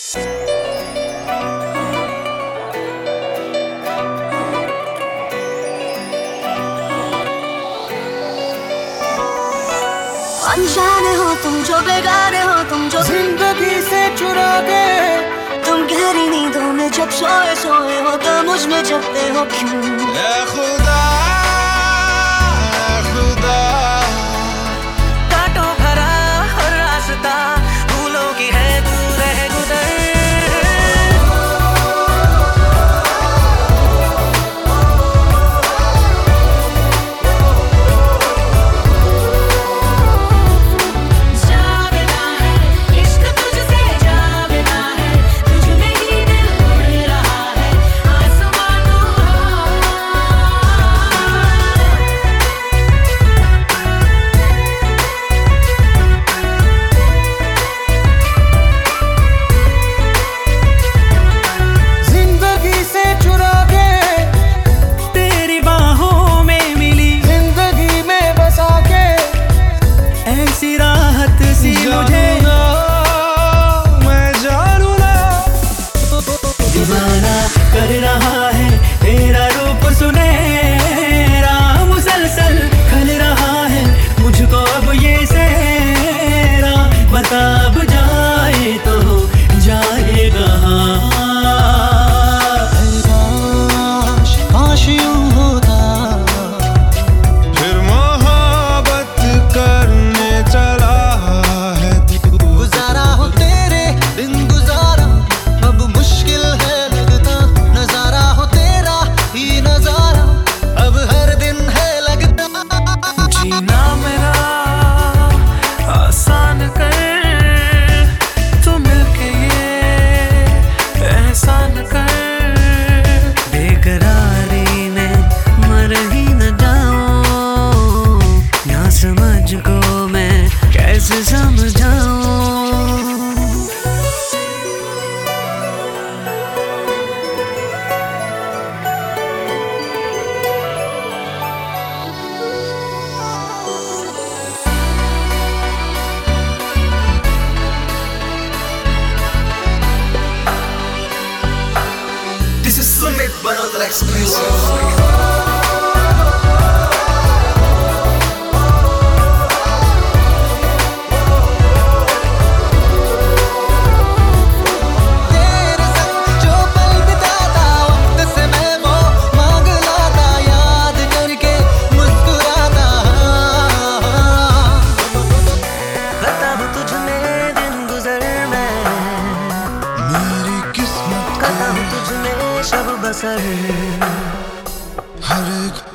अनजाने हो तुम जो, बेगाने हो तुम जो, जिंदगी से चुरा गए तुम गहरी नींदों में जब सोए सोए हो तो मुझ में जगते हो क्यों? ऐ खुदा, ऐ खुदा, कांटों भरा हर रास्ता फूलों की है तू रह गुजर। कर रहा है तेरा रूप सुनहरा, मुसलसल खल रहा है मुझको अब ये सहरा। बता अब जाए तो जाए कहाँ? काश यूं होता फिर मोहब्बत करने चला है तू। गुजारा हो तेरे दिन गुजारा अब मुश्किल है लगता, नजारा हो तेरा ही नजारा अब हर दिन है लगता। जीना मेरा आसान कर तू मिलके ये एहसान कर। बेकरारी में मर ही न जाऊं, ना समझ को मैं कैसे समझाऊं। This is Sumit Banodra exclusive. करता हूँ तुझमें शब बसर। हर एक